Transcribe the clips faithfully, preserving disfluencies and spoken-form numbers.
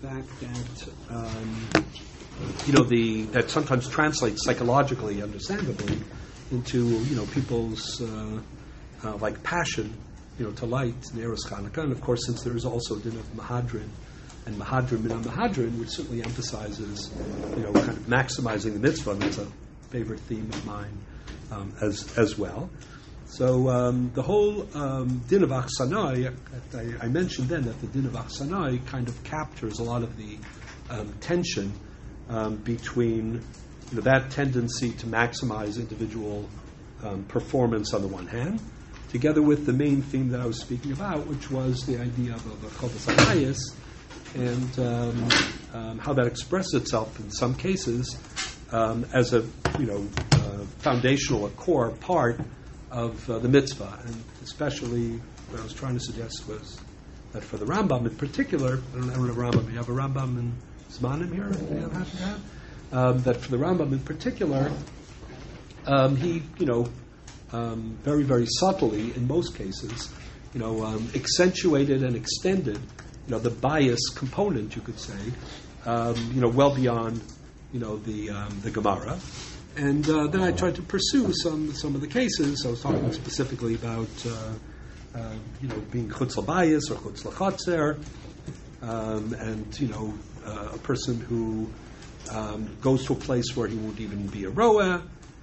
fact that um, you know the that sometimes translates psychologically, understandably, into you know people's uh, uh, like passion, you know, to light Neros Chanukah, and of course, since there is also din of Mahadrin and Mahadrin Min Mahadrin, which certainly emphasizes you know kind of maximizing the mitzvah. That's a favorite theme of mine um, as as well. So um, the whole um, din of Achsanai, I, I mentioned then that the din of Achsanai kind of captures a lot of the um, tension um, between you know, that tendency to maximize individual um, performance on the one hand, together with the main theme that I was speaking about, which was the idea of a chovas hayis and um, um, how that expresses itself in some cases um, as a you know uh, foundational, a core part of uh, the mitzvah, and especially what I was trying to suggest was that for the Rambam in particular, I don't have a Rambam, you have a Rambam in Zmanim here? Do you have to have? Um, that for the Rambam in particular, um, he, you know, um, very, very subtly, in most cases, you know, um, accentuated and extended, you know, the bias component, you could say, um, you know, well beyond, you know, the um, the Gemara. And uh, then I tried to pursue some some of the cases. I was talking specifically about, uh, uh, you know, being chutz l'bayis or chutz l'chatzer, um, and you know, uh, a person who um, goes to a place where he won't even be a roeh,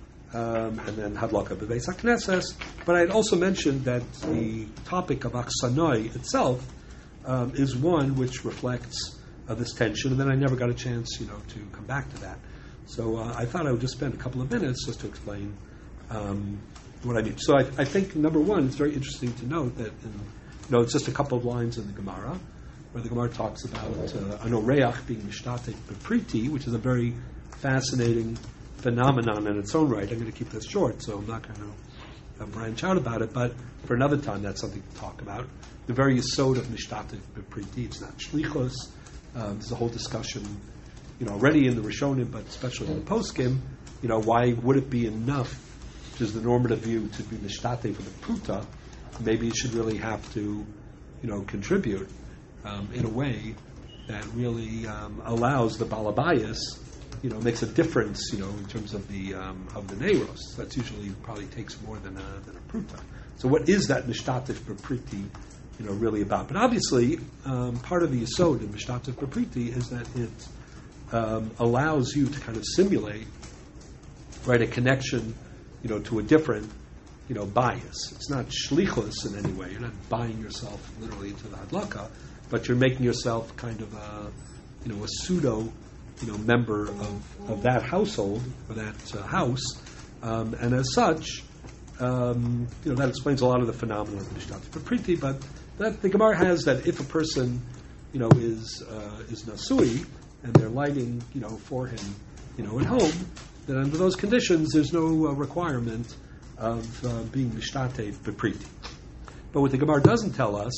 um, and then hadlaka b'beis haknesses. But I had also mentioned that the topic of achsanoi itself um, is one which reflects uh, this tension, and then I never got a chance, you know, to come back to that. So uh, I thought I would just spend a couple of minutes just to explain um, what I mean. So I, I think, number one, it's very interesting to note that, in, you know, it's just a couple of lines in the Gemara, where the Gemara talks about uh, an oreach being mishtatek bepriti, which is a very fascinating phenomenon in its own right. I'm going to keep this short, so I'm not going to uh, branch out about it, but for another time, that's something to talk about. The very yesod of mishtatek bepriti, it's not shlichus. Um, there's a whole discussion you know, already in the Rishonim, but especially in the Poskim, you know, why would it be enough, which is the normative view, to be mishtate for the pruta? Maybe you should really have to, you know, contribute um, in a way that really um, allows the balabayas, you know, makes a difference, you know, in terms of the um, of the neiros. That's usually probably takes more than a, than a pruta. So what is that mishtate for priti, you know, really about? But obviously, um, part of the yesod in mishtate for priti is that it Um, allows you to kind of simulate, right, a connection, you know, to a different, you know, bias. It's not shlichus in any way. You're not buying yourself literally into the hadlaka, but you're making yourself kind of a, you know, a pseudo, you know, member of, of that household or that uh, house, um, and as such, um, you know, that explains a lot of the phenomena of Mishtat Priti. But that the Gemara has that if a person, you know, is uh, is nasui, and they're lighting, you know, for him, you know, at home, then under those conditions, there's no uh, requirement of uh, being mishtate bepriti. But what the Gemara doesn't tell us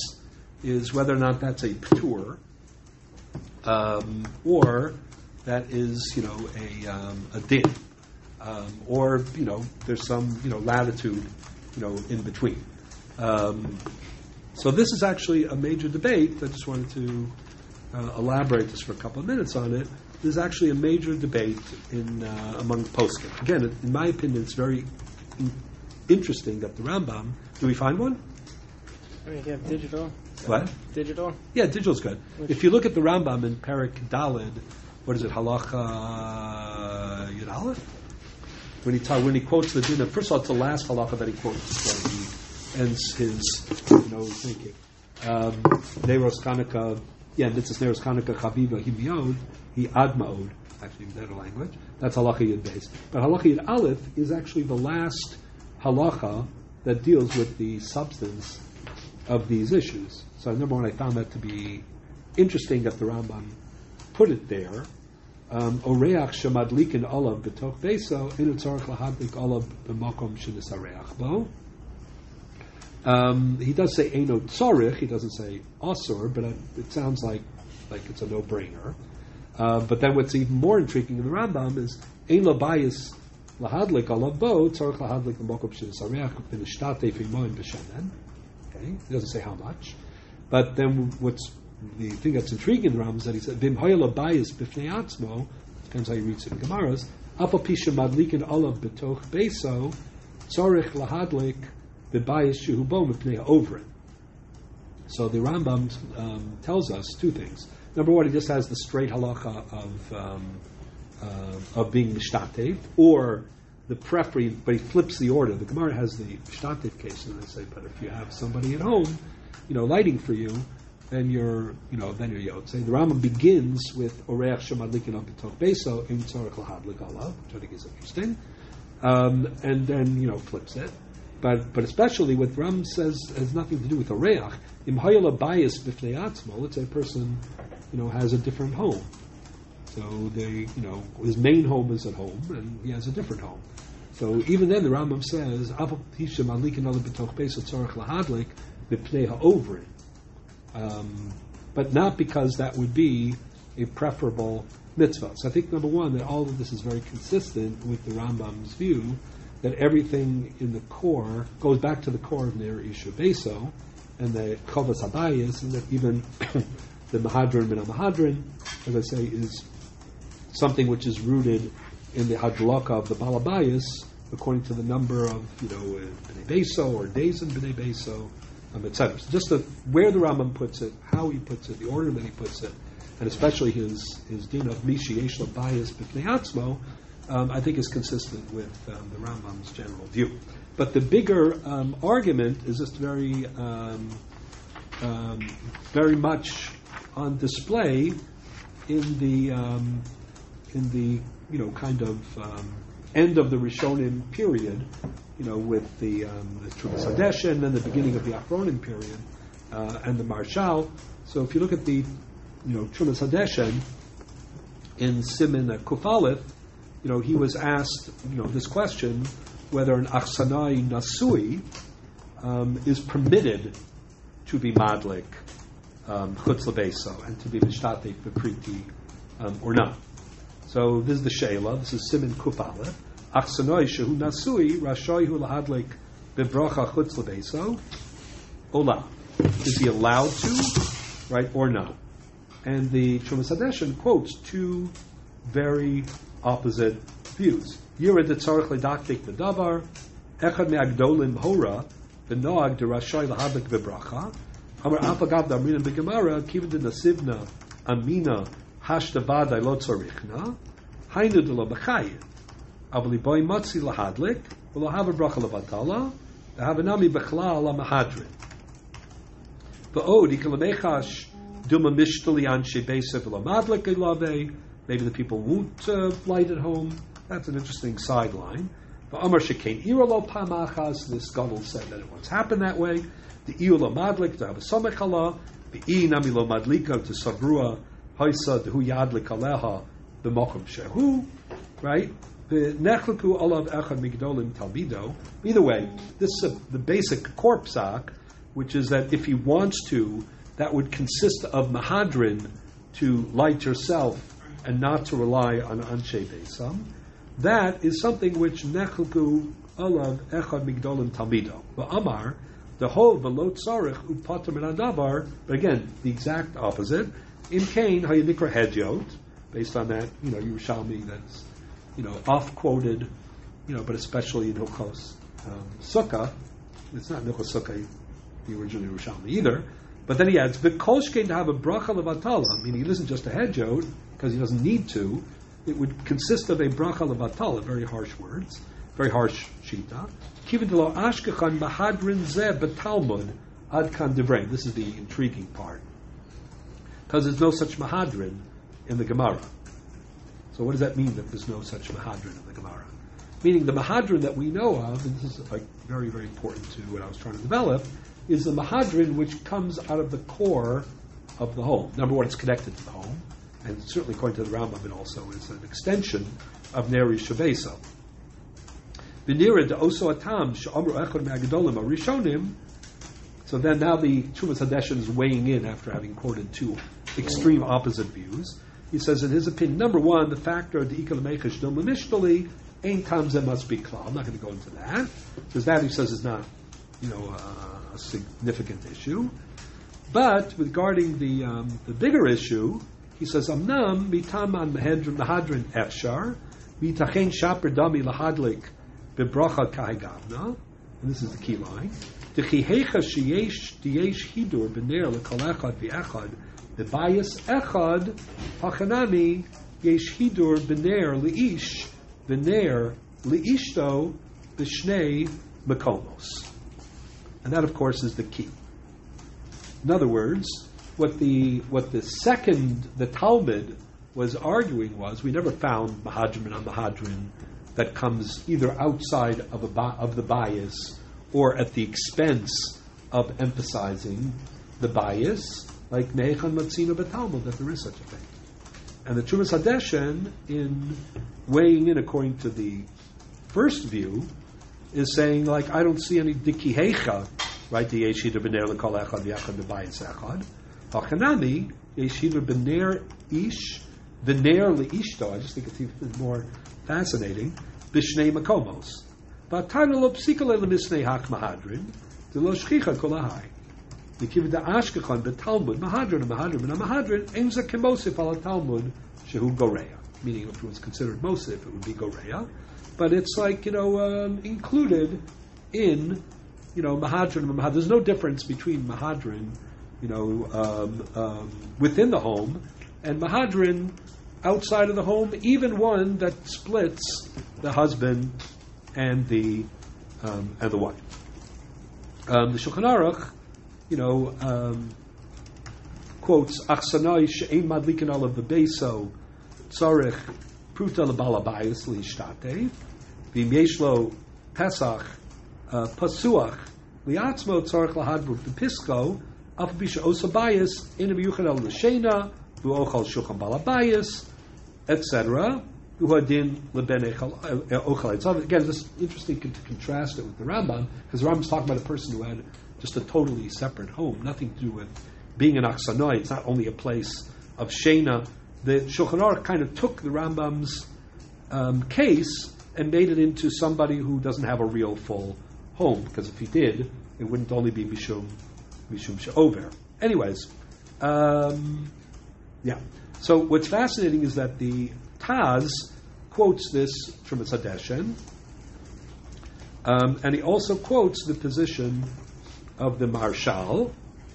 is whether or not that's a ptur, um, or that is, you know, a um, a din, um, or you know, there's some, you know, latitude, you know, in between. Um, so this is actually a major debate. I just wanted to Uh, elaborate just for a couple of minutes on it. There's actually a major debate in uh, among poskim. Again, in my opinion, it's very in- interesting that the Rambam. Do we find one? I mean, you have digital. What? Digital. Yeah, digital's good. Which? If you look at the Rambam in Perek Daled, what is it? Halacha Yud Aleph. When he ta- when he quotes the din, first of all, it's the last halacha that he quotes before he ends his, you know, thinking. Um, Neiros Chanukah. Yeah, and this is Neros Chanukah Chaviva Himiod, he Admaod, actually in better language. That's Halacha Yud Beis. But Halacha Yud Aleph is actually the last halacha that deals with the substance of these issues. So number one, I found that to be interesting that the Rambam put it there. Oreach shemadlikin olav b'toch beso inu tzarich lahadlik olav b'makom shenishareach bo. Um, he does say Eino Tzorich, he doesn't say Asur, but it sounds like like it's a no-brainer. Uh, but then what's even more intriguing in the Rambam is Ein Labayis Lahadlik Alav Bo Tzorich Lahadlik L'Mokom Shenishareach B'Nishtate Fimoim B'Shenen. Okay, he doesn't say how much. But then what's the thing that's intriguing in the Rambam is that he said, "Vim hoyel abayis b'fnei atzmo." Depends how you read it in Gemaras. Afa pisha madlikin olav betoch beso tzorich lahadlik b'bayis shehu bo mipnei ha'ovrin. So the Rambam um, tells us two things. Number one, he just has the straight halacha of um, uh, of being mishtatev, or the preference, but he flips the order. The Gemara has the mishtatev case, and they say, but if you have somebody at home, you know, lighting for you, then you're, you know, then you're yotze. The Rambam begins with oreach shemadlikin al b'toch beso im tzorich lahadlik alav, which I think is interesting, um, and then you know flips it. But but especially what Ram says has nothing to do with oreach. Im hayel abayis b'fnei atzmo. Let's say a person, you know, has a different home. So they, you know, his main home is at home, and he has a different home. So even then, the Rambam says, "Aval tisha madlikin ala b'toch beso tzorich lahadlik b'pnei ha'ovrin," but not because that would be a preferable mitzvah. So I think number one, that all of this is very consistent with the Rambam's view that everything in the core goes back to the core of Ner Isha Beso and the Chovas Habayis, and that even the Mahadran min Mahadran, as I say, is something which is rooted in the Hadlaka of the Balabayas, according to the number of, you know, B'nai Beso or days in B'nai Beso, um, et cetera. So just the, where the Rambam puts it, how he puts it, the order that he puts it, and especially his his din of Mishi Yesh Labayas B'nai Atzmo, Um, I think is consistent with um, the Rambam's general view. But the bigger um, argument is just very, um, um, very much on display in the um, in the you know kind of um, end of the Rishonim period, you know, with the um, the Trumas Hadeshen and the beginning of the Achronim period uh, and the Marshal. So if you look at the you know Trumas Hadeshen in Siman uh, Kuf Aleph, you know, he was asked, you know, this question, whether an achsanai nasui um, is permitted to be madlik um, chutz lebeso and to be mishtatef bepriti um, or not. So this is the sheila. This is Siman Kuf Aleph. Achsanai shehu nasui rashay hu lahadlik bebracha chutz lebeso ola. Is he allowed to, right, or not? And the Trumas Hadeshen quotes two very opposite views. Yira de tzarich ledaktik v'davar, echad me'agdolim hora, v'noag de rashay lahadlik v'bracha, amar apagav d'amrinim b'gemara, kiva de nasivna amina hashta vadai lo tzarichna, hainu de lo b'chayiv, avli boi matzi lahadlik, v'lo hava bracha levatala, v'havanami b'chlal la-mahadrin. V'od, ikalamechash duma mishtali anshe beisa v'lo madlik ilave. Maybe the people won't uh, light at home. That's an interesting sideline. But Amar Shekain Irolo Pamachas, this Gadol said that it once happened that way. The Iulo Madlik to have a Samechala, the I Namilo Madlika to Savrua, Haisa to Hu Yadlik Aleha, the Mokum Shehu, right? The Nechliku Olav Echad Migdolim Talmido. Either way, this is a, the basic korpsak, which is that if he wants to, that would consist of Mahadrin to light yourself and not to rely on Anshe Beisam. That is something which Nechelku Alav Echad Migdolim Talmido. But Amar, the whole Velot Tzarech Upater Min Adavar, but again, the exact opposite. In Cain, Hayadikra Hedyot, based on that, you know, Yerushalmi that's, you know, off-quoted, you know, but especially in Hilchos um, Sukkah. It's not Hilchos Sukkah, the original Yerushalmi either. But then he adds, V'kolshkein to have a bracha levatala, meaning it isn't just a hedjot, because he doesn't need to. It would consist of a bracha levatala, very harsh words, very harsh shita. Kivin delo ashkechan mahadrin zeh betalmud ad kan devrein. This is the intriguing part. Because there's no such mahadrin in the Gemara. So what does that mean that there's no such mahadrin in the Gemara? Meaning the mahadrin that we know of, and this is like very, very important to what I was trying to develop, is the mahadrin which comes out of the core of the home. Number one, it's connected to the home, and certainly according to the Rambam, it also is an extension of Neri Shabeso. V'nira de oso atam she'amru echad me'agadolim arishonim. So then now the Trumas Hadeshen is weighing in after having quoted two extreme opposite views. He says, in his opinion, number one, the factor of the ikalamechash dom lemishtali, ain tamzeh must be klal. I'm not going to go into that, because that he says is not, you know, uh, a significant issue. But regarding the um, the bigger issue, he says, Amnam mitaman mehedrin mahadrin efshar, mitachen shaper dami lahadlik bebracha kahigavna. And this is the key line. Dechihecha sheyesh diyesh hidur b'ner lekol echad v'echad bebayis echad hachanami yesh hidur b'ner leish b'ner leishto b'shnei makomos. And that, of course, is the key. In other words, what the what the second the Talmud was arguing was we never found mahadrin on mahadrin that comes either outside of a ba- of the bias or at the expense of emphasizing the bias, like Neichan Matzino B'Talmud, that there is such a thing. And the Trumas Hadeshen, in weighing in according to the first view, is saying, like, I don't see any dikihecha, right? The yeshida b'ner l'kol echad v'yachad b'bayis echad. Hachanami yeshida b'ner ish v'ner leishto. I just think it's even more fascinating. B'shnei makomos. V'atana lo psika le'lemisnei hak mahadrin d'lo shchicha kol ahai. V'kiv da'ashkechon b'talmud mahadrin mahadrin and mahadrin emza kemosif al talmud shehu goreya. Meaning, if it was considered mosif, it would be goreya. But it's like, you know, um, included in, you know, Mahadrin and Mahadrin. There's no difference between Mahadrin, you know, um, um, within the home, and Mahadrin outside of the home, even one that splits the husband and the um, and the wife. Um, the Shulchan Aruch, you know, um, quotes, Achsanai she'ein madlikin alav v'beso tzarech pruta lebalabayis liishtate v'im yesh lo pesach pasuach liatzmo tzarech lahadbuk v'pisko af bisha osabayis ina miyuchad el l'shena v'ochal shulchan balabayis et cetera v'huadin leben ochal. So again, this is interesting to contrast it with the Rambam, because the Rambam is talking about a person who had just a totally separate home, nothing to do with being an aksanoi. It's not only a place of shena. The Shulchan Aruch kind of took the Rambam's um, case and made it into somebody who doesn't have a real full home, because if he did, it wouldn't only be Mishum Mishum She'over. Anyways, um, yeah. So what's fascinating is that the Taz quotes this from a Tzadeshen, um, and he also quotes the position of the Marshal.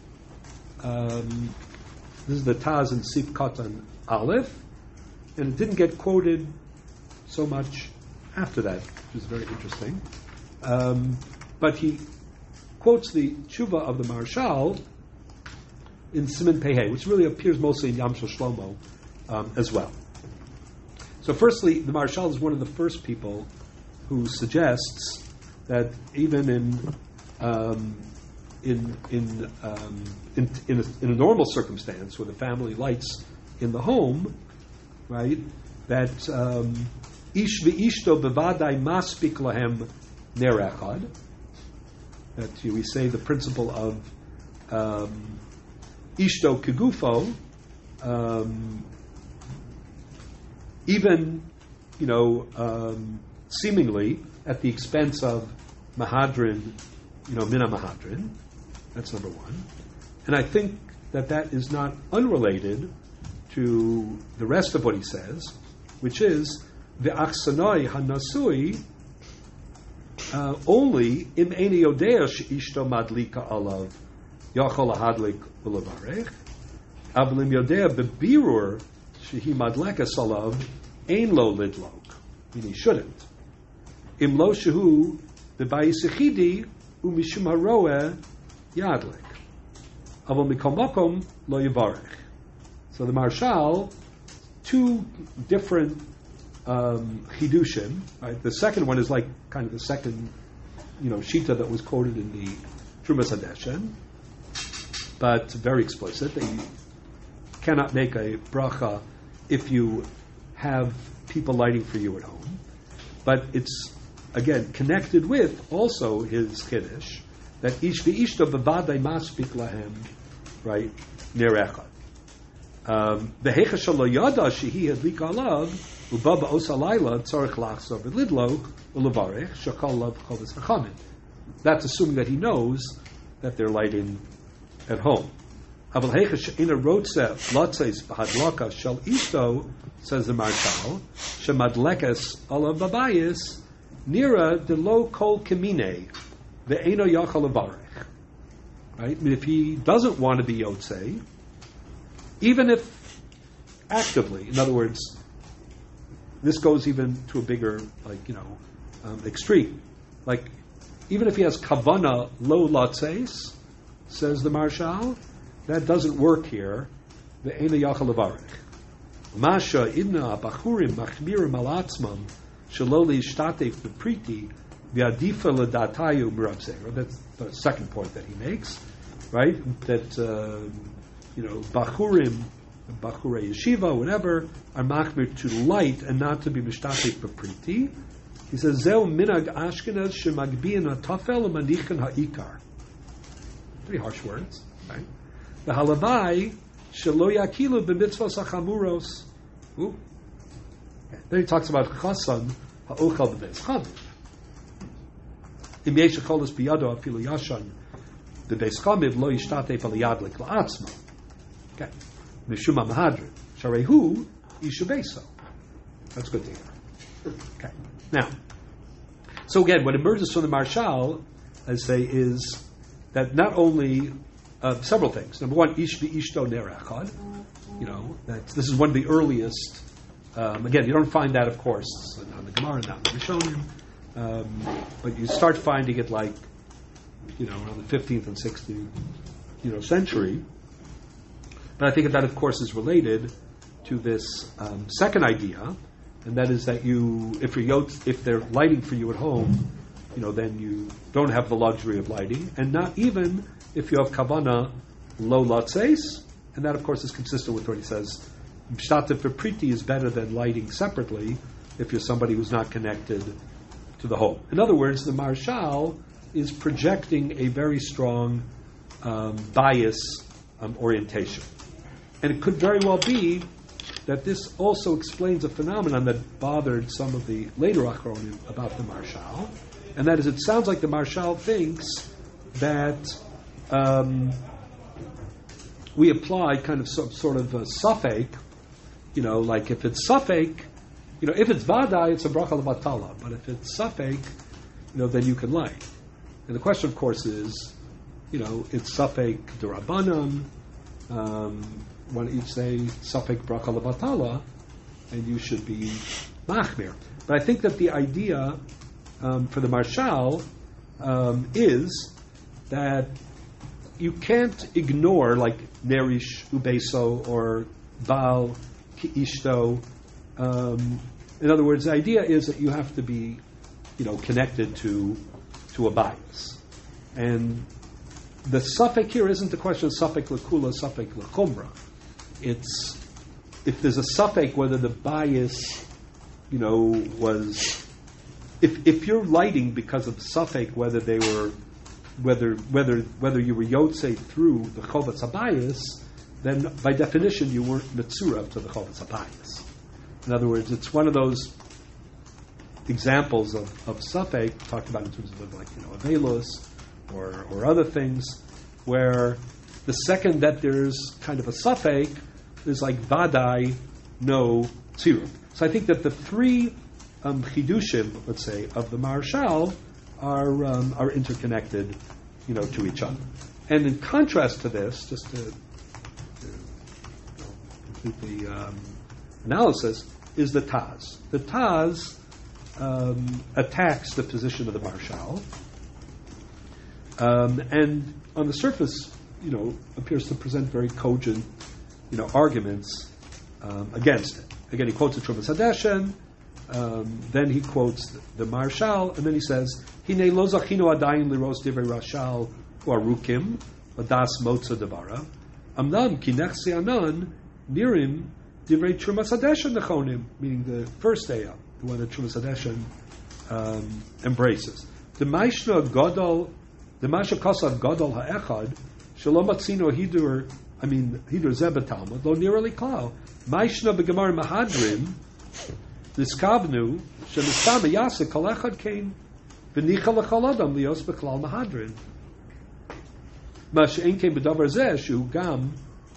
Um, this is the Taz in Sif Katan Aleph, and it didn't get quoted so much after that, which is very interesting. Um, but he quotes the tshuva of the Marshal in Siman Pehei, which really appears mostly in Yam Shel Shlomo um, as well. So firstly, the Marshal is one of the first people who suggests that even in um, in in, um, in in, a, in a normal circumstance where the family lights in the home, right, that ish v'ishto bevadai maspik lahem ner echad, that we say the principle of um, ishto kegufo, um, even, you know, um, seemingly at the expense of mahadrin, you know, mina mahadrin. That's number one. And I think that that is not unrelated to the rest of what he says, which is the aksanoi hanasui only im eni yodea sheishto madlika alav yachol lahadlik ulevarech avlim yodea bebirur shehi madlekas alav ein lo lidlok, meaning he shouldn't. Im lo shehu bebayis yechidi umishum haroeh yadlik aval mikol makom lo yivarech. So the Marshal, two different um, chidushim. Right? The second one is like kind of the second, you know, shita that was quoted in the Trumas Hadeshen, but very explicit that you cannot make a bracha if you have people lighting for you at home. But it's again connected with also his chiddush that ish v'ishto bevadai maspik lahem, right, ner echad. The hecha shelo yada shehi hadlika alav ubaba osalayla tzarich lachzor v'lidlo ulevarech shakal lav chovis hachamim. That's assuming that he knows that they're lighting at home. Aval heicha she'ena rotze lotzeis b'hadlaka shel ishto, says the Marshal, shemadlekes alav babayis nira de lo kol kemine ve'eno yachal levarech. Right? I mean, if he doesn't want to be yotzei, even if actively, in other words, this goes even to a bigger, like, you know, um, extreme. Like, even if he has kavana lo latzeis, says the Marshal, that doesn't work here. The ena yachal levarech. Masha idna bachurim machmirim alatzmam shaloli shtatef bepriti v'adifa ledatayu mirabzera. That's the second point that he makes, right? That uh, you know, bachurim, bachure yeshiva, whatever, are machmir to light and not to be mishtatef bepriti. He says zeu minag Ashkenaz shemagbiin hatafel u'manichin ha'ikar. Pretty harsh words, right? The halavai shelo yakilu b'mitzvos hachamuros. Ooh. Then he talks about chasan ha'ochal b'beis chaviv. Im yesh cholos biyado afilu yashan b'beis chaviv lo yishtatef al yadlik la'atzma. Okay. Mishuma mahadrin sharehu yishubeso. That's good to hear. Okay. Now, so again, what emerges from the Marshal, I say, is that not only uh, several things. Number one, ish v'ishto ner echad. You know, that's, this is one of the earliest. Um, again, you don't find that, of course, on the Gemara, not in the Rishonim, um, but you start finding it like, you know, around the fifteenth and sixteenth, you know, century. But I think that, of course, is related to this um, second idea, and that is that you, if you're yot, if they're lighting for you at home, you know, then you don't have the luxury of lighting, and not even if you have kavana lo latzeis, and that, of course, is consistent with what he says. Mishtatef bepriti is better than lighting separately if you're somebody who's not connected to the home. In other words, the Marshal is projecting a very strong um, bias um, orientation, and it could very well be that this also explains a phenomenon that bothered some of the later Achronim about the Marshal, and that is, it sounds like the Marshal thinks that um, we apply kind of some sort of a suffix, you know, like if it's suffix, you know, if it's vadai, it's a bracha levatala, but if it's suffix, you know, then you can light. And the question, of course, is, you know, it's suffix d'Rabbanan. Um, why don't you say suffix bracha levatala, and you should be machmir. But I think that the idea um, for the Marshal um, is that you can't ignore like nerish ubeso or bal ki ishto. Um, in other words, the idea is that you have to be, you know, connected to to a bias, and the suffix here isn't the question of suffix lekula, suffix lechumra. It's if there's a suffix whether the bias, you know, was if if you're lighting because of the suffix whether they were whether whether whether you were yotzei through the chovetz habayis, then by definition you weren't metzura to the chovetz habayis. In other words, it's one of those examples of, of suffix talked about in terms of like, you know, avelos or or other things, where the second that there's kind of a suffix, there's like vadai, no tzirub. So I think that the three um, chidushim, let's say, of the Marshal are um, are interconnected, you know, to each other. And in contrast to this, just to, to you know, complete the um, analysis, is the Taz. The Taz um, attacks the position of the Marshal, um, and on the surface, you know, appears to present very cogent, you know, arguments um, against it. Again, he quotes the Trumas Hadeshen, um, then he quotes the, the Marshal, and then he says, "Hine lo zachinu adayin liros divrei Rashal uarukim ladas motza devara amnam ki nechsi anan nirim divrei Trumas Hadeshen nechonim," meaning the first ayah, the one that Trumas Hadeshen um, embraces. The Maishna Gadol, the Masha Kasav Gadol ha'echad shalom atzino hidur. I mean, hidur zeh Talmud lo nirali klal Maishna begemar mahadrim niskabnu shenistam yasik kol echad kain v'nicha lechol adam lios beklal mahadrin ma she'en kain b'davar zeh shu gam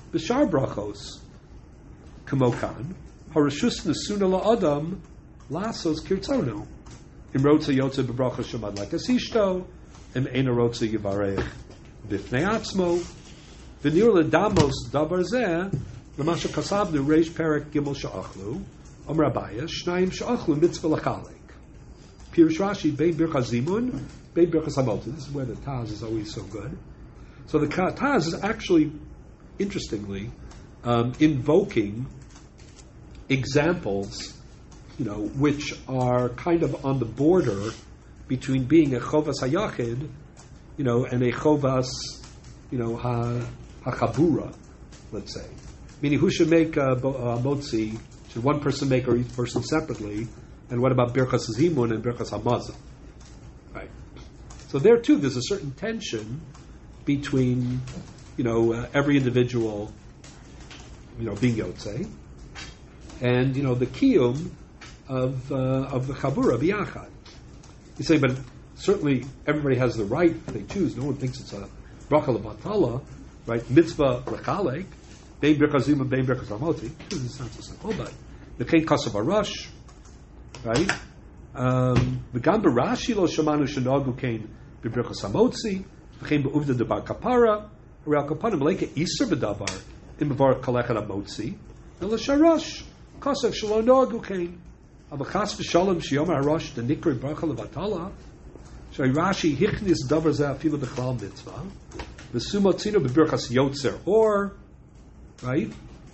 b'shar brachos. Kamokan, harashus nesuna la'adam, lasos kirtzono. Im rotza yotze b'bracha shamad lekas ishto, im ena rotza yivarech b'fnei atzmo, v'nir ledamos davar zeh, l'masha kasavnu reish perek gimel sha'achlu, Om Rabaya, Shnayim Sha'achlu Mitzvah Lachalek. Pirush Rashi, Bein Birchas Zimun, Bein Birchas Hamotzi. This is where the Taz is always so good. So the Taz is actually, interestingly, um, invoking examples, you know, which are kind of on the border between being a Chovas Hayachid, you know, and a Chovas, you know, ha, HaChabura, let's say. Meaning, who should make a, a Motzi? Should one person make or each person separately? And what about Birchas Zimun and Birchas Hamazon? Right. So there too, there's a certain tension between, you know, uh, every individual, you know, being Yotzei, and you know the kiyum of uh, of the Chabura biyachad. You say, but certainly everybody has the right if they choose. No one thinks it's a bracha lebatala, right? Mitzvah lechalek. Bein Birchas Zimun, Bein Birchas Hamotzi. It's not so simple, but the Kein Kasav Arash, right? Um, the Gam Barashi lo Shamanu Shenogu Kein Birchas Hamotzi, the Kein Beuvda Debar Kapara, Real Kapanim Leke Iser Bedavar, in Bevar Kalechat Hamotzi, the Sharash Kasav Shalom Nogu Kein, Abachas V'Shalom Shiyom Harash the Nikri Bracha Levatala, Shai Rashi Hichnis Davar Zeh Afilu Bechlal Mitzvah, V'Sumo Tzino B'Birchas Yotzer, or right?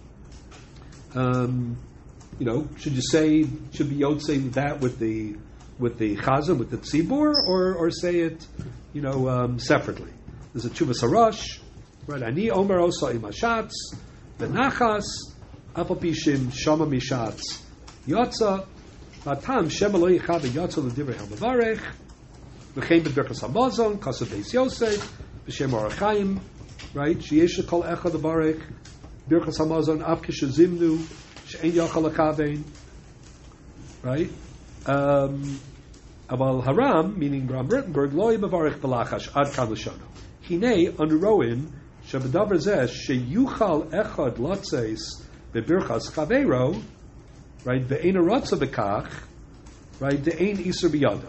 Um, you know, should you say should be Yotzei that with the with the Chazan, with the Tzibor, or or say it, you know, um, separately? There's a Chuvas Harash, right? Ani Omer Osa Imashatz, Benachas, Apopishim Shama Mishatz, Yotza, Matam Shema Lo Yichad Yotza L'Divrei HaMavarech, V'chein B'Birchas Hamazon, Kasav Beis Yosef, B'Shem Orachaim, right? Sheyesh Kol Echad L'Barech, Birchas Hamazon Avkish Zimnu She'en Yachal Akavein, right? Um, Aval Haram, meaning Ram Rittenberg, Lo Yimavarech Balachash Ad Kan L'Shono. Hinei Anuroin Shabadavar Zeh Sheyuchal Echad Lotzeis BeBirchas Chaveiro, right? Ve'ein Arotza Bekach, right? Ve'ein Iser Biyado.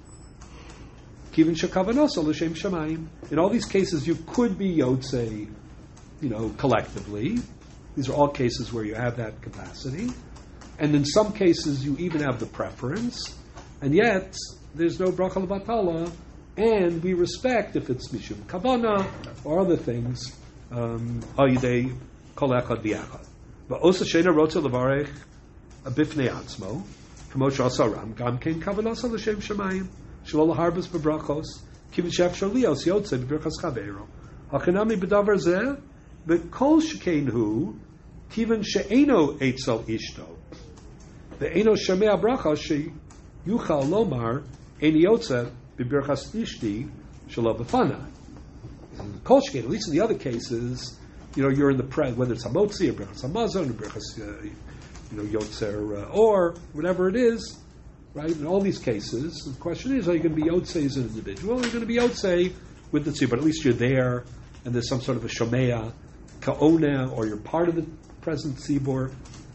Kivin Shekavanosa L'Shem Shamayim. In all these cases, you could be Yotzei, you know, collectively. These are all cases where you have that capacity. And in some cases, you even have the preference. And yet, there's no bracha lebatala, and we respect if it's mishum kavana or other things, um, ayidei kol echad v'yachad. But osa sheina rotza levarech bifnei atzmo, kamo sh'asa ram, gam kein kavanasa l'shem shamayim, shelo laharbas b'brachos, kivin shef shalios yotze b'birchas chaveiro. Hachinami b'davar zeh, v'kol shekein hu, kivin she'eno eitzel ishto, ve'eno shemei bracha she yuchal lomar ein yotze b'birchas ishti shelo b'fanai. Kol shekein, at least in the other cases, you know, you're in the pre, whether it's hamotzi or birchas hamazon or birchas, uh, you know, yotzer uh, or whatever it is, right? In all these cases, the question is: are you going to be yotzei as an individual? Or are you going to be yotzei with the tzibur? But at least you're there, and there's some sort of a shomea ka'ona, or you're part of the present tzibur.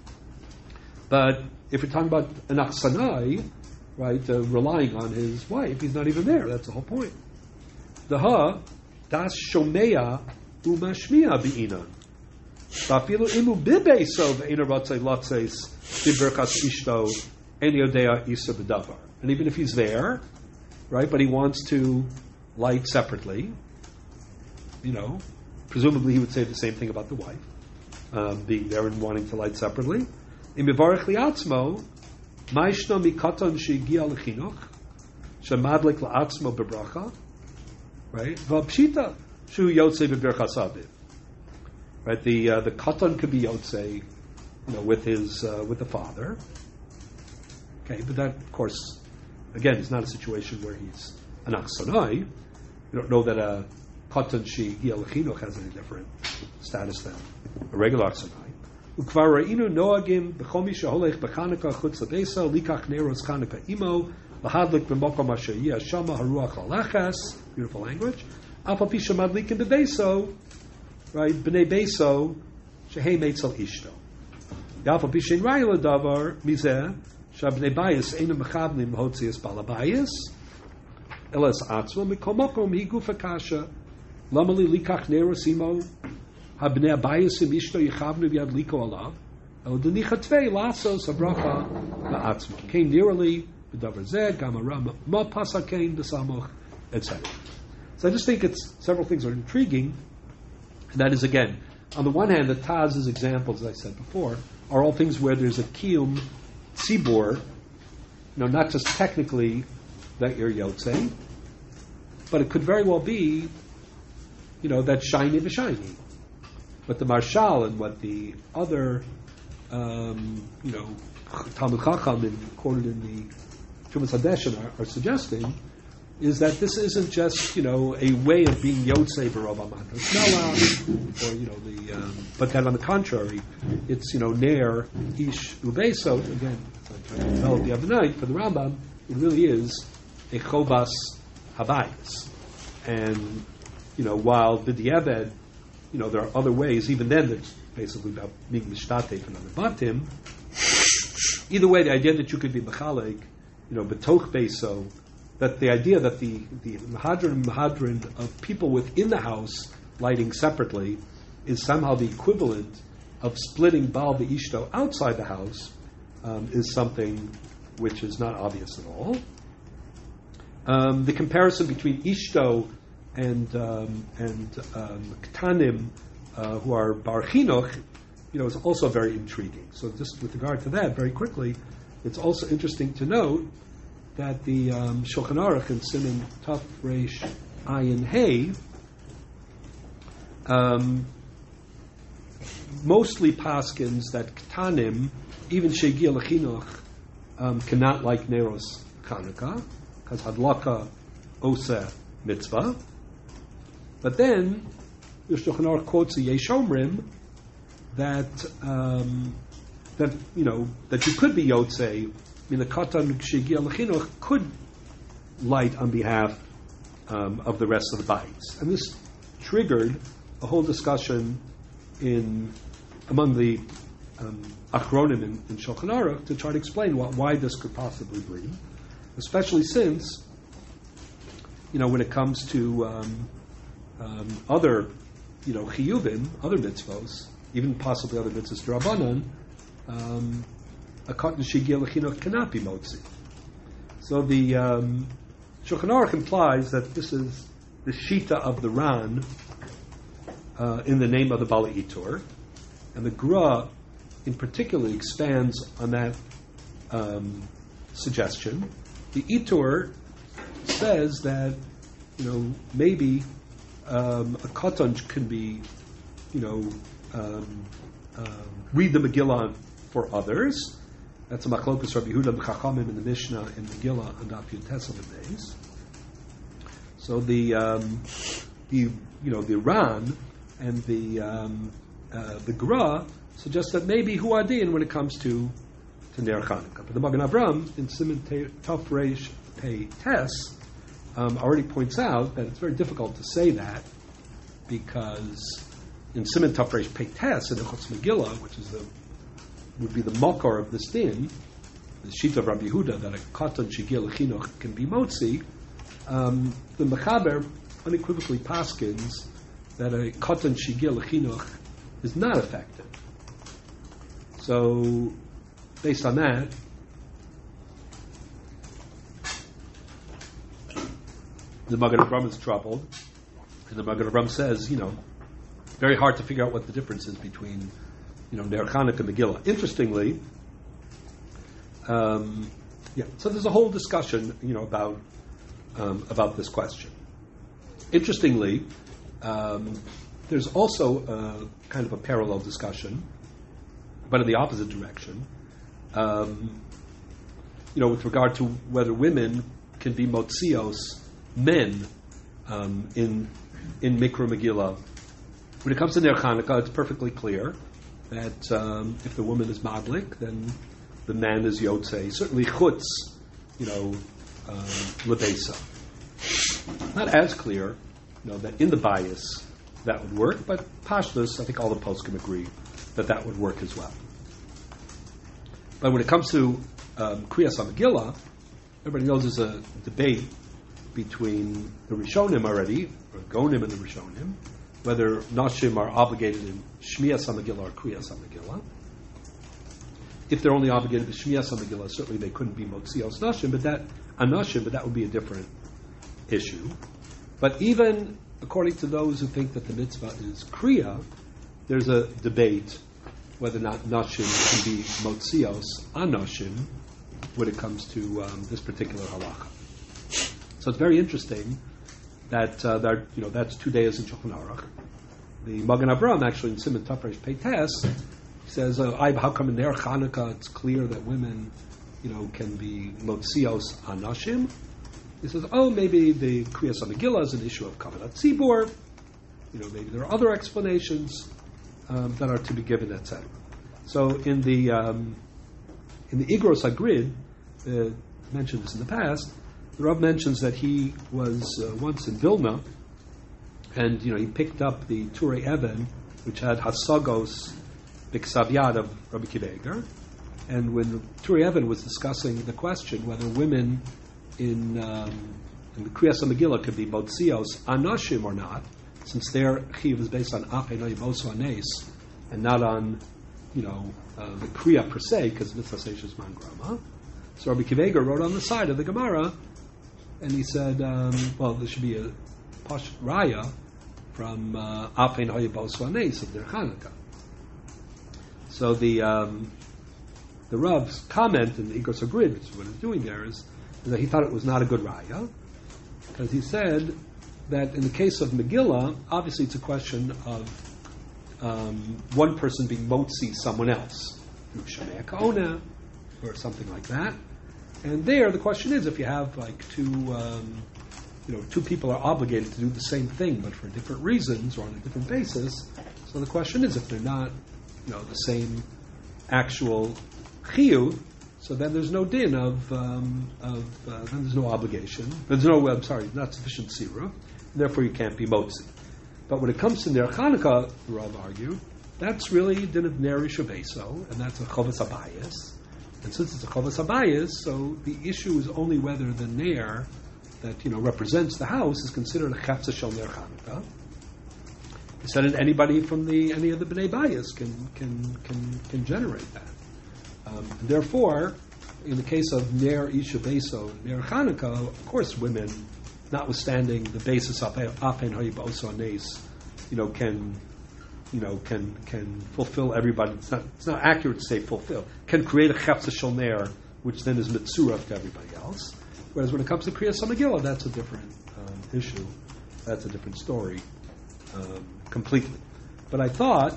But if you're talking about an achsanai, right, uh, relying on his wife, he's not even there. That's the whole point. The ha das shomea umashmiya bi'inan. Vafilu imu bibeso ve'ena ratzei latzeis bibirchas ishto en yodea isa b'davar. And even if he's there, right, but he wants to light separately, you know, presumably he would say the same thing about the wife, um, being there and wanting to light separately. Im yivarech li'atzmo, ma'ishno mikatan she'giya l'chinuch, she'madlik la'atzmo bebracha, right? V'apshita shu yotzei b'birchas aviv. Right, the uh, the katan could be yotzei, you know, with his uh, with the father. Okay, but that, of course, again, is not a situation where he's an achsanai. You don't know that a katan she chinuch has any different status than a regular achsanai. Ukvar re'inu noagim b'chomi sheholech b'chanukah chutz l'beisa likach neros chanukah imo lahadlik b'mokom asher yeh shama haruach lalachas. Beautiful language. Apapisha madlikim b'beiso. Right, b'nei beso shehei meitzel ishto. Yafal pishin raya ladavar mizeh shabnei bayis einu mechavnim hotzias balabayis elas atzma mikol makom hi gufa kasha lamali likach nerosimo habnei abayis im ishto yichavnu v'yad liko alav el denicha tvei lasos habracha la'atzma came nearly b'davar zeh gamara ma pasakein b'samoch et cetera. So I just think it's several things are intriguing, and that is again, on the one hand, the Taz's examples, as I said before, are all things where there's a kiyum tzibor, you know, not just technically that you're yotzei, but it could very well be, you know, that shiny v'shiny. But the Marshal and what the other, um, you know, Talmud Chacham quoted in the Trumas Hadeshen are, are suggesting is that this isn't just, you know, a way of being yotzei b'rov amat or, you know, the, um, but that on the contrary, it's, you know, ner ish ubeso, again, I tried to develop the other night for the Rambam, it really is a chobas habayis. And, you know, while b'di'eved, you know, there are other ways, even then it's basically about being mishtatef and batim. Either way, the idea that you could be mechalek, you know, betoch beso, that the idea that the, the Mahadran and Mahadran of people within the house lighting separately is somehow the equivalent of splitting Baal V'Ishto outside the house um, is something which is not obvious at all. Um, the comparison between Ishto and um, and um, Ktanim, uh, who are Bar Chinuch, you know, is also very intriguing. So just with regard to that, very quickly, it's also interesting to note that the um, Shulchan Aruch in Siman Taf Reish Ayin Hey um, mostly paskins that Ktanim, even Shegia Lechinuch, um, cannot like Neros Chanukah, because Hadlaka Osa Mitzvah. But then the Shulchan Aruch quotes the Yeshomrim that um, that you know that you could be Yotzei. I mean, the Katan Shegia Lechinuch could light on behalf um, of the rest of the bites, and this triggered a whole discussion in among the um, Achronim in, in Shulchan Aruch to try to explain what, why this could possibly be, especially since, you know, when it comes to um, um, other, you know, chiyuvim, other mitzvos, even possibly other mitzvos d'Rabbanan, um, a katan shegia lechinuch cannot be motzi. So the um, Shulchan Aruch implies that this is the shita of the Ran uh, in the name of the Bala Itur, and the Gra in particular expands on that um, suggestion. The Itur says that, you know, maybe um, a katan can be, you know, um, uh, read the Megillah for others. That's a machlokas Rabbi Yehuda b'Chachamim in the Mishnah in Megillah and Daf Yud Tes days. So the um, the you know the Ran and the um, uh, the Gra suggest that maybe huadin when it comes to to Ner Chanukah. But the Magen Avram in Siman Taf Reish Pei Tes um, already points out that it's very difficult to say that because in Siman Taf Reish Pei Tes in the Chutz Megillah, which is the would be the makar of this din, the sheet of Rabbi Yehuda, that a katan shigil chinuch can be motzi, um, the Mechaber unequivocally paskins that a katan shigil chinuch is not effective. So, based on that, the Magen Avram is troubled, and the Magen Avram says, you know, very hard to figure out what the difference is between, you know, Ner Chanukah and Megillah. Interestingly, um, yeah. So there's a whole discussion, you know, about um, about this question. Interestingly, um, there's also a, kind of a parallel discussion, but in the opposite direction. Um, you know, with regard to whether women can be motzios men um, in in Mikra Megillah. When it comes to Ner Chanukah, it's perfectly clear that um, if the woman is madlik, then the man is yotzei. Certainly chutz, you know, um, lebesa. Not as clear, you know, that in the bias that would work, but pashtus, I think all the poskim agree that that would work as well. But when it comes to um, Kriyas HaMegillah, everybody knows there's a debate between the Rishonim already, or Gonim and the Rishonim, whether Nashim are obligated in Shmiyas HaMegillah or Kriyas HaMegillah. If they're only obligated to Shmiyas HaMegillah, certainly they couldn't be Motzios Nashim, but that Anashim, but that would be a different issue. But even according to those who think that the mitzvah is Kriya, there's a debate whether or not Nashim can be Motzios Anashim when it comes to um, this particular halacha. So it's very interesting that uh, that you know that's two days in Shulchan Aruch. The Magen Avraham actually in Siman Tafresh Peites says, uh, "How come in Ner Chanukah it's clear that women, you know, can be Motzios Anashim?" He says, "Oh, maybe the Kriyas HaMegillah is an issue of Kavanat Tzibur. You know, maybe there are other explanations um, that are to be given, et cetera" So in the um, in the Igros Hagrid, uh, mentioned this in the past. The Rav mentions that he was uh, once in Vilna, and you know he picked up the Turei Even, which had Hasagos B'Ksav Yad of Rabbi Akiva Eiger, and when Turei Even was discussing the question whether women in um, in the Kriyas HaMegillah could be Motzios Anashim or not, since their chiv is based on Ach Eino Yibosu Anes and not on you know uh, the Kriya per se, because Mitzvah Seishes Man Grama. So Rabbi Akiva Eiger wrote on the side of the Gemara. And he said, um, well, there should be a Pash Raya from Afein Hoyabos Anes of their Chanukah. So the um, the Rav's comment in the Igros Hagrid, which is what he's doing there, is, is that he thought it was not a good Raya, because he said that in the case of Megillah, obviously it's a question of um, one person being motzi someone else, through Shamei Kaona, or something like that. And there, the question is, if you have like two, um, you know, two people are obligated to do the same thing, but for different reasons or on a different basis. So the question is, if they're not, you know, the same actual chiyuv, so then there's no din of, um, of uh, then there's no obligation. There's no, I'm sorry, not sufficient sirah, and therefore you can't be motzi. But when it comes to Ner Chanukah, the Rav argued, that's really din of Ner Shabeso, and that's a Chovas Abayis. And since it's a Chovas Abayis, so the issue is only whether the Ner that you know represents the house is considered a Chetza Shel Ner Chanukah. He said that anybody from the any of the Bnei Bayis can can can can generate that. Um, and therefore, in the case of Ner Isha Beso, Ner Chanukah, of course, women, notwithstanding the basis of Afen Hayib Oso Nes, you know, can. You know, can can fulfill everybody. It's not it's not accurate to say fulfill. Can create a chefza shel ner, which then is mitzurah to everybody else. Whereas when it comes to Kriyas HaMegillah, that's a different um, issue. That's a different story um, completely. But I thought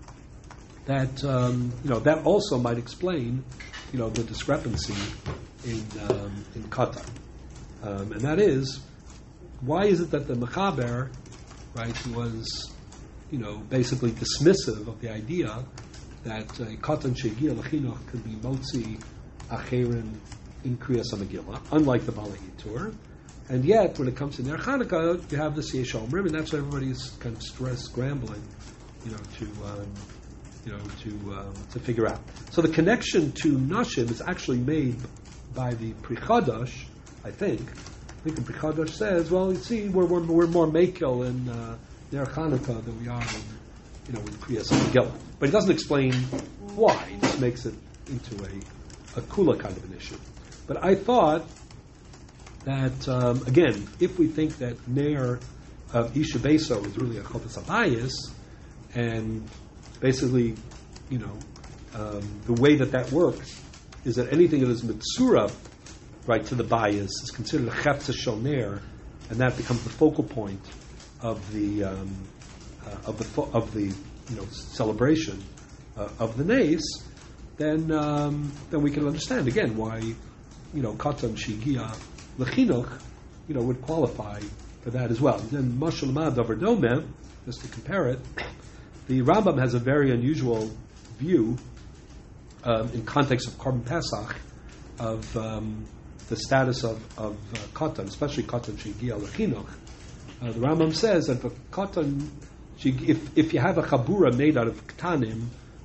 that um, you know that also might explain you know the discrepancy in um, in Katan, um, and that is why is it that the Mechaber, right, was you know, basically dismissive of the idea that a Katan Shegia L'Chinuch could be Motzi Acherin in Kriyas HaMegillah, unlike the Bala Yitur. And yet, when it comes to Ner Chanukah, you have this Yesh Omrim, and that's why everybody's kind of stress scrambling, you know, to um, you know to um, to figure out. So the connection to Nashim is actually made by the Pri Chadash, I think. I think the Pri Chadash says, well, you see, we're we're, we're more Mekel in uh, Ner Chanukah than we are in, you know, in Kriyas HaMegillah. But he doesn't explain why. He just makes it into a, a kula kind of an issue. But I thought that, um, again, if we think that Ner uh, Isha Beso is really a Chovas Abayis, and basically, you know, um, the way that that works is that anything that is Mitzura, right, to the bias is considered a Chetza Shel Ner, and that becomes the focal point of the um, uh, of the fo- of the you know celebration uh, of the Nes, then um, then we can understand again why you know Katan Shigia L'Chinuch you know would qualify for that as well. And then Mashal Mad Davar Domeh, just to compare it, the Rambam has a very unusual view um, in context of Korban Pesach of um, the status of of uh, Katan, especially Katan Shigia L'Chinuch. Uh, the Rambam says that for Katan, if if you have a chabura made out of ktanim,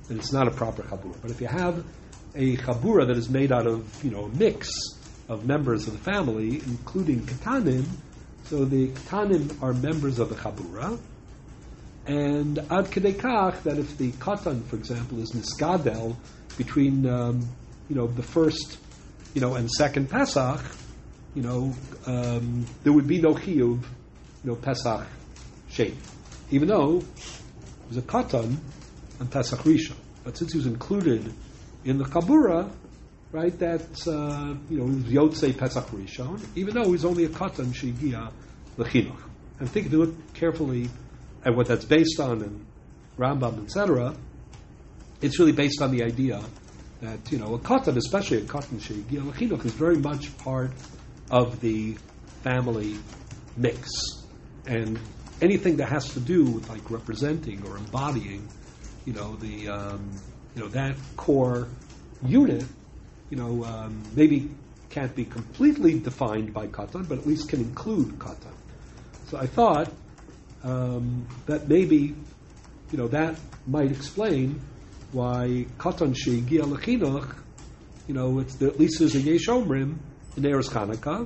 then it's not a proper chabura. But if you have a chabura that is made out of, you know, a mix of members of the family, including ketanim, so the ketanim are members of the chabura, and ad kedei kach, that if the katan, for example, is nisgadel between, um, you know, the first, you know, and second Pesach, you know, um, there would be no chiyuv, you know, Pesach shein, even though it was a katan on Pesach Rishon. But since he was included in the chabura, right, that, uh, you know, he was Yotzei Pesach Rishon, even though he's only a katan shegiya lechinuch. And I think if you look carefully at what that's based on, and Rambam, et cetera, it's really based on the idea that, you know, a katan, especially a katan shegiya lechinuch, is very much part of the family mix. And anything that has to do with like representing or embodying, you know, the um, you know, that core unit, you know, um, maybe can't be completely defined by katan, but at least can include katan. So I thought um, that maybe, you know, that might explain why katan shegiya lechinuch, you know, it's at least there's a yesh omrim in Eretz Chanukah,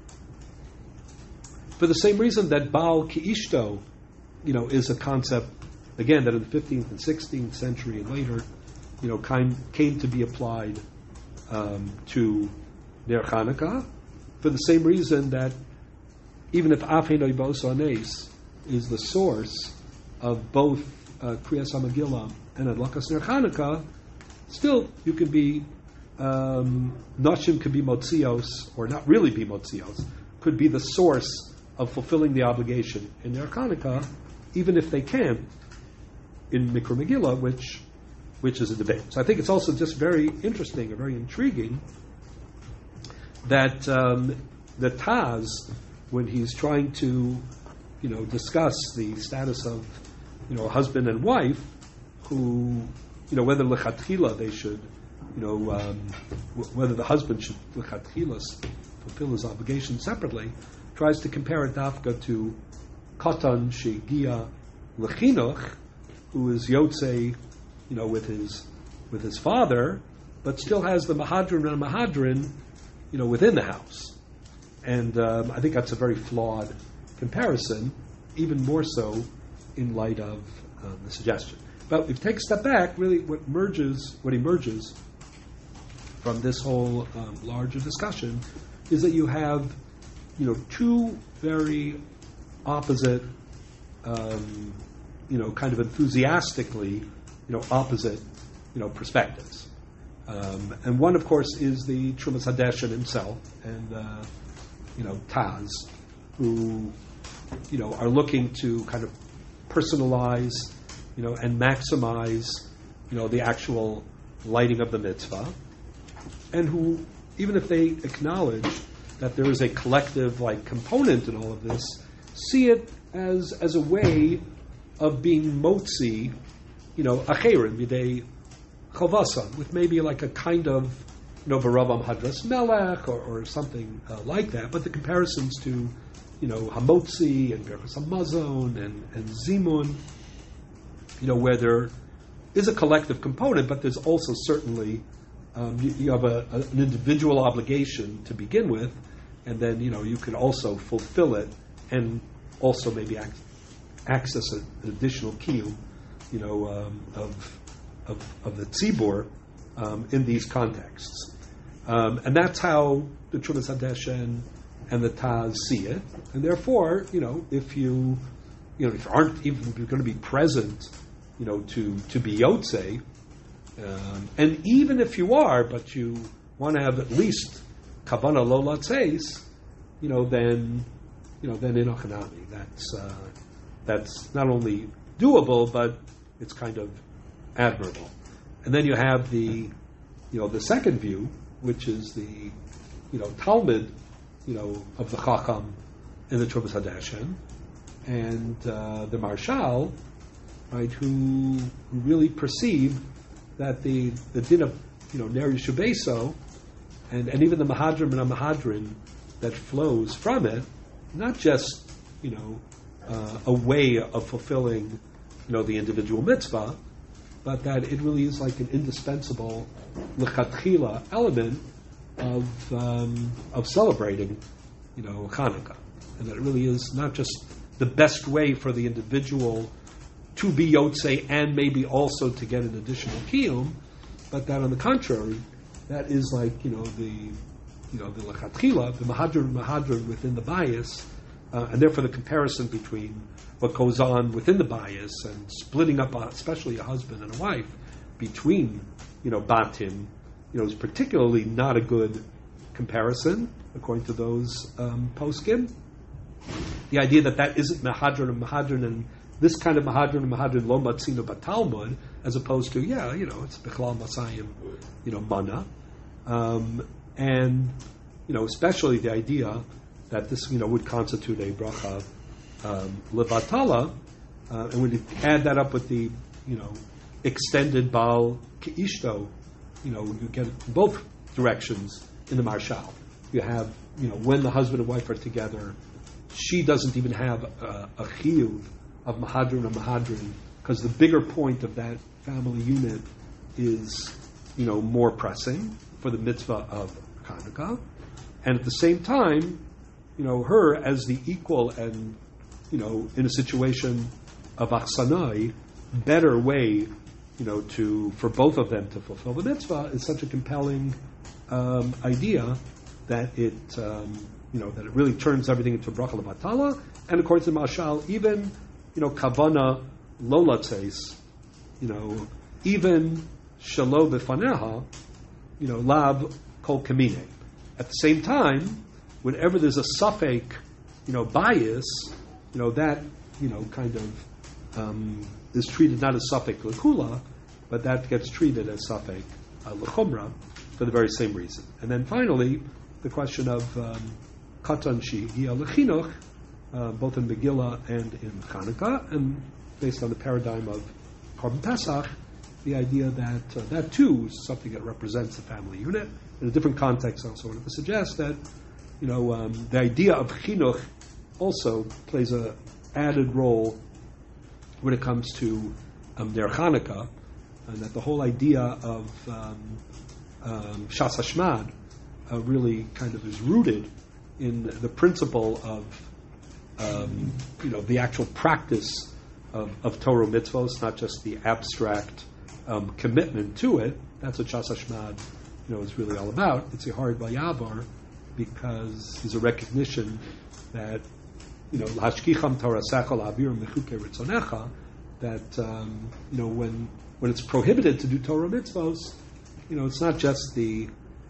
for the same reason that Baal Ki'ishto, you know, is a concept, again, that in the fifteenth and sixteenth century and later, you know, kind, came to be applied um, to Ner Chanukah, for the same reason that even if Afhenoi Bosanes is the source of both uh, Kriyas HaMegillah and Adlakas Ner Chanukah, still you can be, um, Nashim could be Motzios, or not really be Motzios, could be the source of fulfilling the obligation in Ner Chanukah, even if they can't in Mikra Megillah, which which is a debate. So I think it's also just very interesting and very intriguing that um, the Taz, when he's trying to, you know, discuss the status of, you know, a husband and wife, who, you know, whether lechatchila they should, you know, um, w- whether the husband should lechatchila fulfill his obligation separately, tries to compare it dafka to katan shegiya lechinuch, who is yotzei, you know, with his with his father, but still has the mahadrin and mahadrin, you know, within the house. And um, I think that's a very flawed comparison, even more so in light of um, the suggestion. But if you take a step back, really, what merges, what emerges from this whole um, larger discussion is that you have, you know, two very opposite, um, you know, kind of enthusiastically, you know, opposite, you know, perspectives. Um, and one, of course, is the Trumas Hadeshen himself and, uh, you know, Taz, who, you know, are looking to kind of personalize, you know, and maximize, you know, the actual lighting of the mitzvah, and who, even if they acknowledge that there is a collective, like, component in all of this, see it as as a way of being motzi, you know, acherim, b'dei chavasan, with maybe like a kind of, you know, Baravam Hadras Melech or, or something uh, like that. But the comparisons to, you know, Hamotzi and Berachas Hamazon and, and Zimun, you know, where there is a collective component, but there's also certainly, um, you, you have a, a, an individual obligation to begin with, and then, you know, you can also fulfill it and also maybe ac- access a, an additional kiyum, you know, um, of, of of the tzibur um, in these contexts, um, and that's how the Trumas Hadeshen and the Taz see it. And therefore, you know, if you, you know, if you aren't even if you're going to be present, you know, to to be yotzei, um, and even if you are, but you want to have at least kavanah lo latzeis, you know, then, you know, then in Ochanami, that's uh, that's not only doable, but it's kind of admirable. And then you have the, you know, the second view, which is the, you know, Talmud, you know, of the Chacham in the Trumas Hadeshen, and uh, the Marshal, right, who, who really perceive that the the din of, you know, Ner Yishubeso, and and even the Mahadrim and Mahadrin that flows from it, not just, you know, uh, a way of fulfilling, you know, the individual mitzvah, but that it really is like an indispensable lechatchila element of um, of celebrating, you know, Hanukkah, and that it really is not just the best way for the individual to be Yotzei and maybe also to get an additional kiyum, but that on the contrary, that is like, you know, the you know the lechatchila, the mahadran mahadran within the bias, uh, and therefore the comparison between what goes on within the bias and splitting up, uh, especially a husband and a wife, between, you know, batim, you know, is particularly not a good comparison according to those um, poskim. The idea that that isn't mahadran and mahadran and this kind of mahadran and mahadran lo matzino batalmud, as opposed to, yeah, you know, it's bichlal masayim, you know, mana, um, and you know, especially the idea that this, you know, would constitute a bracha um, levatala, uh, and when you add that up with the, you know, extended bal keishto, you know, you get both directions in the marshal. You have, you know, when the husband and wife are together, she doesn't even have a, a chiyuv of mahadran and mahadran, because the bigger point of that family unit is, you know, more pressing for the mitzvah of Hanukkah, and at the same time, you know, her as the equal and, you know, in a situation of achsanai, better way, you know, to for both of them to fulfill the mitzvah is such a compelling um, idea that it, um, you know, that it really turns everything into bracha levatala, and according to the Mashal, even, you know, kavana lo latzeis, you know, even shalo befaneha, you know, lav kol kamine. At the same time, whenever there's a suffix, you know, bias, you know, that, you know, kind of um, is treated not as suffix lekula, but that gets treated as suffix uh, lechumra for the very same reason. And then finally, the question of um, katan shehigia lechinuch, uh, both in Megillah and in Hanukkah, and based on the paradigm of Korban Pesach, the idea that uh, that too is something that represents the family unit. In a different context, I also wanted to suggest that, you know, um, the idea of chinuch also plays a added role when it comes to um, Ner Hanukkah, and that the whole idea of um, um, Shas Hashmad uh, really kind of is rooted in the principle of, um, you know, the actual practice of, of Torah mitzvos, not just the abstract um, commitment to it. That's what Shas Hashmad, you know, is really all about. It's a hard Vayavar because there's a recognition that, you know, Hashkicham Torah Sechel Avir Mechuke Ritzonecha, that um, you know, when when it's prohibited to do Torah mitzvos, you know, it's not just the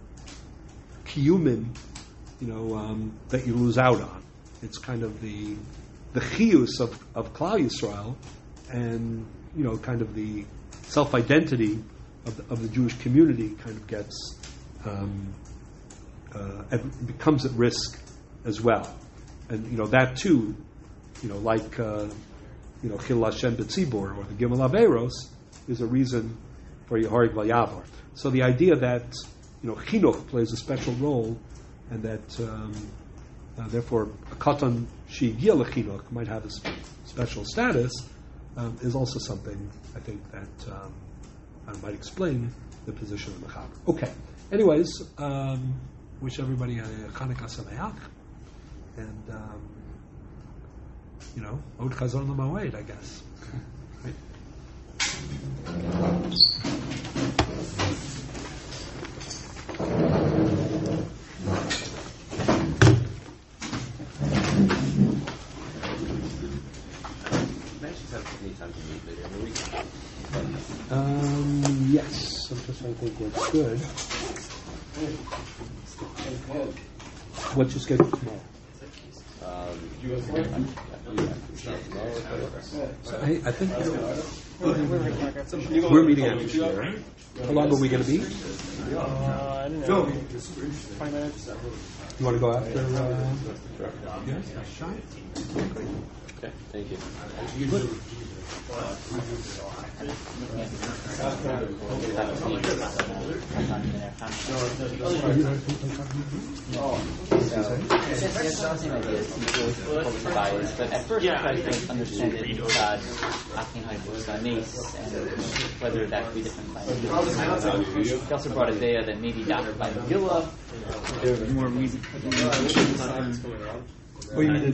kiyumin, you know, um, that you lose out on. It's kind of the the chiyus of of Klal Yisrael, and, you know, kind of the self-identity of the, of the Jewish community kind of gets um, uh, it becomes at risk as well, and, you know, that too, you know, like uh, you know, Chil Hashem B'tzibur or the Gimel Averos is a reason for Yehorig Vayavar. So the idea that, you know, chinuch plays a special role, and that um, uh, therefore a katan she'higia lechinuch might have a sp- special status, um, is also something I think that um, I might explain the position of Mechaber. Okay. Anyways, um, wish everybody a Chanukah Sameach, and um, you know, Od Chazon L'Moed, I guess. Right? Um, yes, I'm just trying to think what's good. What's your schedule tomorrow? Um, So I, I think we're, we're meeting after Shia, right? How long are we going to be? Uh, I don't know. Five minutes. You want to go after? Uh, yeah, shot. Okay, thank you. But at first I tried to understand it inside asking how it works on Nice and whether that could be different languages. He also brought a idea that maybe Docker by Megillah, there was more reason. Well, you mean